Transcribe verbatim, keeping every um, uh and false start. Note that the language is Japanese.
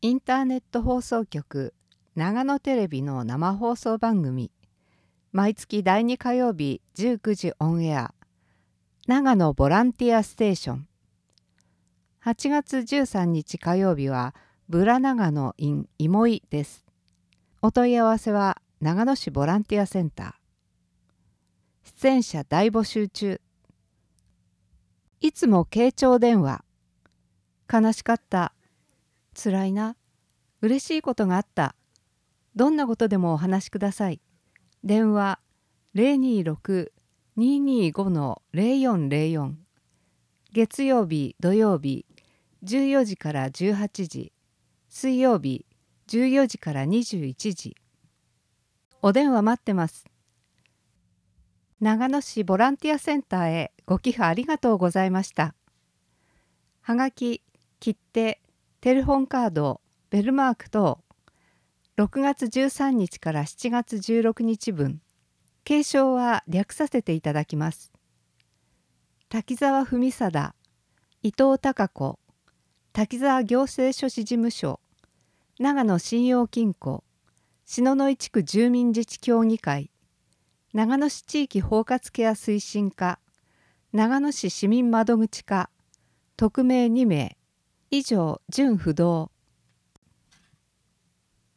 インターネット放送局長野テレビの生放送番組、毎月だいに火曜日じゅうくじオンエア、長野ボランティアステーション。はちがつじゅうさんにち火曜日はブラ長野 in 芋井です。お問い合わせは長野市ボランティアセンター。出演者大募集中。いつも傾聴電話。悲しかった。つらいな。嬉しいことがあった。どんなことでもお話しください。電話 ゼロにーろく にーにーご ゼロよんゼロよん。月曜日土曜日じゅうよじからじゅうはちじ、水曜日じゅうよじからにじゅういちじ。お電話待ってます。長野市ボランティアセンターへご寄付ありがとうございました。はがき、切手、テレフォンカード、ベルマーク等、ろくがつじゅうさんにちからしちがつじゅうろくにち分、継承は略させていただきます。滝沢文貞、伊藤孝子、滝沢行政書士事務所、長野信用金庫、篠ノ井地区住民自治協議会、長野市地域包括ケア推進課、長野市市民窓口課、匿名にめい、以上、準不動。